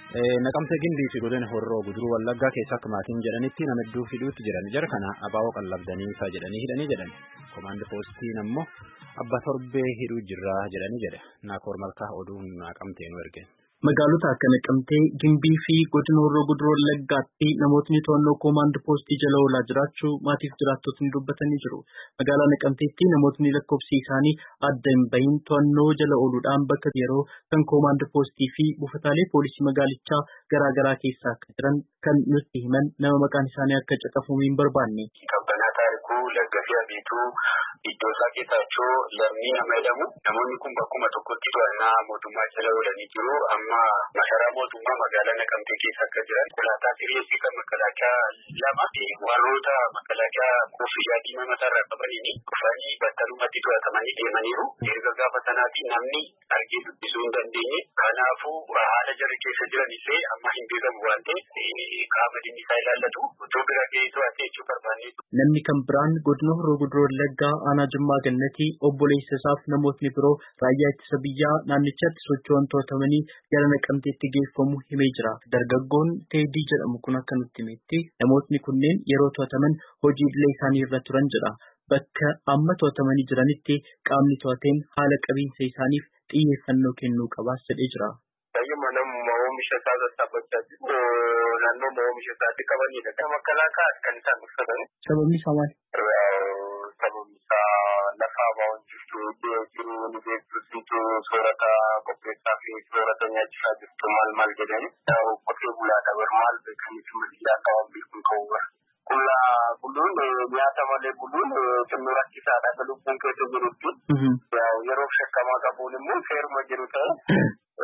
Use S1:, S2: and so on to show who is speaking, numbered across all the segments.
S1: Naqamtee gindii fi godina horroo guduruu wallaggaa keessa akka maatiin jedhanitti nama hedduu hidhuutti jiran jara kana abaaboo qallabdanii faa jedhanii hidhanii jedhan komaandi poostiin ammoo abba torbee hidhuu jirraa jedhanii jedha naakoor malkaa oduun naqamtee nu erge.
S2: Magaalota akka Naqamtee, Gimbii fi godina horroo guduruu wallaggaatti namootni to'annoo koomaand poostii jala oolaa jiraachuu maatiif jiraattotni dubbatanii jiru. Magaalaa Naqamteetti namootni lakkoofsi isaanii adda hin bahin to'annoo jala ooluudhaan bakka yeroo kan koomaand poostii fi buufataalee poolisii magaalichaa garaagaraa keessaa akka jiran kan nutti himan nama maqaan isaanii akka caqafamu hin barbaanne.
S3: Qabbanaa taarikuu Laggafiyaa Biituu iddoo isaa keessachuu lammii nama jedhamu namoonni kun bakkuma tokkotti to'annaa mootummaa jala oolanii jiru. Amma masaraa mootummaa magaalaa Naqamtee keessa akka jiran konkolaataa sirreessii kan makalaakaa lama warroota makalaakaa koofiyyaa diimaa mataarraa qabaniini dhufanii battalumatti to'atamanii deemaniiru. Erga gaafa sanaatii namni argee dubbisuu hin dandeenye. Kanaafuu haala jarri keessa jiran illee amma hin beekamu waan ta'eef qaama dhimmi isaa ilaallatu otoo bira ga'ee to'atee jechuu barbaanne.
S2: Namni kan biraan godina horroo guduruu wallaggaa aanaa Jimmaa Gannatii obboleessa isaaf namootni biroo raayyaa ittisa biyyaa naannichatti socho'an to'atamanii gara Naqamteetti geeffamu himee jira. Dargaggoon Teedii jedhamu kun akka nutti himetti namootni kunneen yeroo to'ataman hojii idilee isaanii irra turan jedha. Bakka amma to'atamanii jiranitti qaamni to'ateen haala qabiinsa isaaniif xiyyeeffannoo kennuu qabaas jedhee jira.
S3: Oomisha isaa sassaabachaa jiru. Naannoo oomisha isaatti qabanidha. Kan makalaakaa kan isaan uffatan.
S2: Sababni isaa maali?
S3: Sababni isaa lafa baa'uun jiru ni beeksisitu soorata qopheessaa fi soorata nyaachisaa jirtu maal jedhani. Qotee bulaadha bar maal beekanitti maliyyaa qaban beekuun ta'uu Buluun nyaata malee buluun xinnoo rakkisaadha. Akka lubbuun keessa jirutti. Yeroo shakkamaa qabuun immoo seeruma jiru ta'e.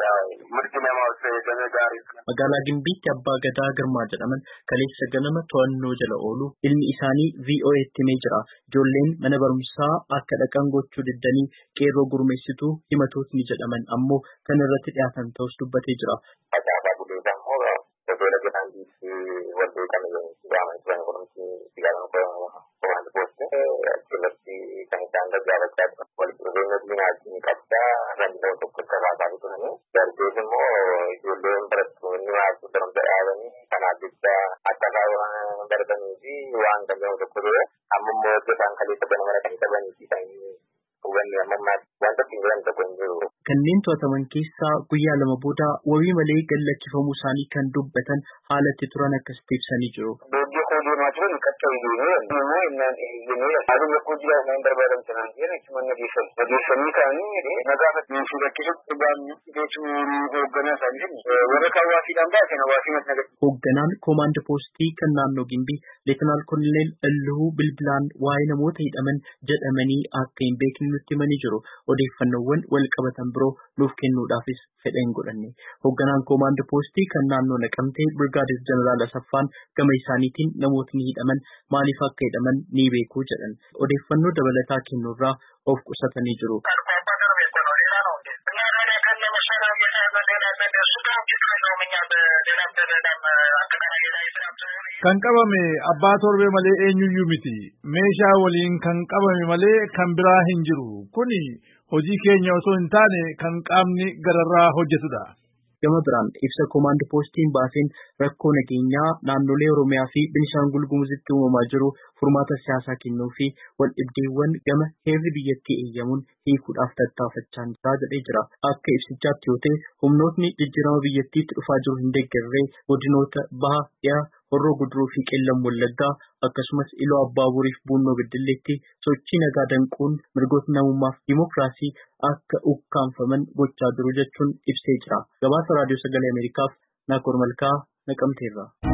S2: Magaalaa Gimbiitti abbaa gadaa Girmaa jedhaman kaleessa ganama to'annoo jala oolu ilmi isaanii VOA'tti himee jira. Ijoolleen mana barumsaa akka dhaqan gochuu diddanii qeerroo gurmeessituu himatootni jedhaman ammoo kan irratti dhiyaatan ta'us dubbatee jira. Kanneen to'ataman keessaa guyyaa lama booda wabii malee gallakkifamuu isaanii kan dubbatan haalatti turan akkasitti ibsanii jiru. Hoogganaan koomaand poostii kan naannoo Gimbii Leetinaal Koloneel Alluu Bilbilaan waa'ee namoota hidhaman jedhamanii akka hin beekne nutti himanii jiru. Odeeffannoowwan wal qabatan biroo nuuf kennuudhaafis fedha hin godhanne. Hoogganaan koomaand poostii kan naannoo Naqamtee Birgaadir Jeneraal Asaffaan gama isaaniitiin namootni hidhaman maaliif akka hidhaman ni beekuu jedhan. Odeeffannoo dabalataa kennuurraa of qusatanii jiru.
S4: Kan qabame abbaa torbee malee eenyuyyuu miti. Meeshaa waliin kan qabame malee kan biraa hin jiru. Kuni hojii keenya osoo hin taane kan qaamni gararraa hojjetudha.
S2: Gama biraan ibsa koomaand poostiin baaseen rakkoo nageenyaa naannolee Oromiyaa fi Beenishaangul Gumuzitti uumamaa jiru furmaata siyaasaa kennuu fi wal dhibdeewwan gama heerri biyyattii eeyyamuun hiikuudhaaf tattaafachaa jira jedhee jira. Akka ibsichaatti yoo ta'e humnootni jijjiirama biyyattiitti dhufaa jiru hin deeggarree godinoota baha dhiyaa horroo guduruu fi qeellam wallaggaa akkasumas iloo abbaabuuriif buunnoo beddelleetti sochii nagaa danquun mirgoota namummaaf dimokiraasii akka ukkaanfaman gochaa jiru jechuun ibsee jira. Gabaasa raadiyoo sagalee Ameerikaaf Naakoor Malkaa Naqamteerraa.